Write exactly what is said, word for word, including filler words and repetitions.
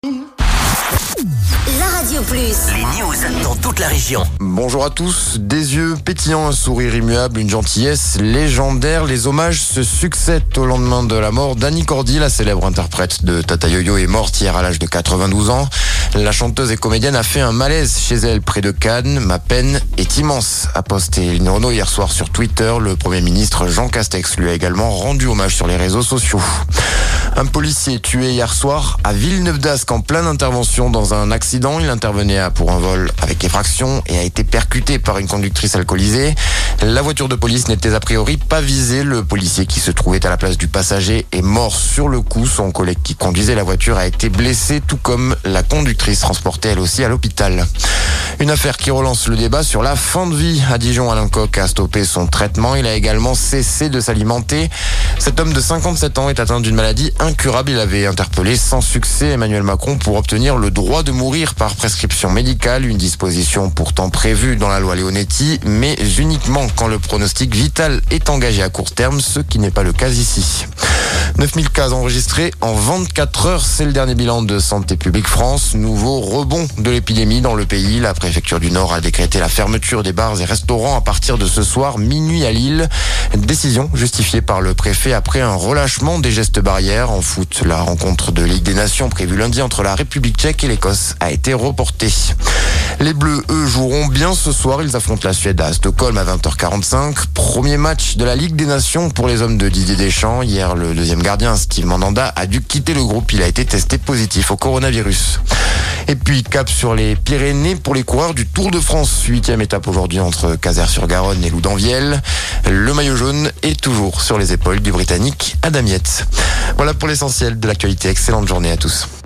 La Radio Plus. Les news dans toute la région. Bonjour à tous. Des yeux pétillants, un sourire immuable, une gentillesse légendaire. Les hommages se succèdent au lendemain de la mort d'Annie Cordy, la célèbre interprète de Tata Yo-Yo, est morte hier à l'âge de quatre-vingt-douze ans. La chanteuse et comédienne a fait un malaise chez elle près de Cannes. Ma peine est immense, a posté Eline Renaud hier soir sur Twitter. Le Premier ministre Jean Castex lui a également rendu hommage sur les réseaux sociaux. Un policier tué hier soir à Villeneuve-d'Ascq en pleine intervention dans un accident. Il intervenait pour un vol avec effraction et a été percuté par une conductrice alcoolisée. La voiture de police n'était a priori pas visée. Le policier qui se trouvait à la place du passager est mort sur le coup. Son collègue qui conduisait la voiture a été blessé, tout comme la conductrice transportée elle aussi à l'hôpital. Une affaire qui relance le débat sur la fin de vie. À Dijon, Alain Coq a stoppé son traitement. Il a également cessé de s'alimenter. Cet homme de cinquante-sept ans est atteint d'une maladie incurable. Il avait interpellé sans succès Emmanuel Macron pour obtenir le droit de mourir par prescription médicale, une disposition pourtant prévue dans la loi Leonetti, mais uniquement quand le pronostic vital est engagé à court terme, ce qui n'est pas le cas ici. neuf mille cas enregistrés en vingt-quatre heures, c'est le dernier bilan de Santé publique France. Nouveau rebond de l'épidémie dans le pays. La préfecture du Nord a décrété la fermeture des bars et restaurants à partir de ce soir minuit à Lille. Décision justifiée par le préfet après un relâchement des gestes barrières. En foot, la rencontre de Ligue des Nations prévue lundi entre la République tchèque et l'Écosse a été reportée. Les Bleus, eux, joueront bien ce soir. Ils affrontent la Suède à Stockholm à vingt heures quarante-cinq. Premier match de la Ligue des Nations pour les hommes de Didier Deschamps. Hier, le deuxième gardien, Steve Mandanda, a dû quitter le groupe. Il a été testé positif au coronavirus. Et puis, cap sur les Pyrénées pour les coureurs du Tour de France. Huitième étape aujourd'hui entre Caser-sur-Garonne et Loudanvielle. Le maillot jaune est toujours sur les épaules du Britannique Adam Yates. Voilà pour l'essentiel de l'actualité. Excellente journée à tous.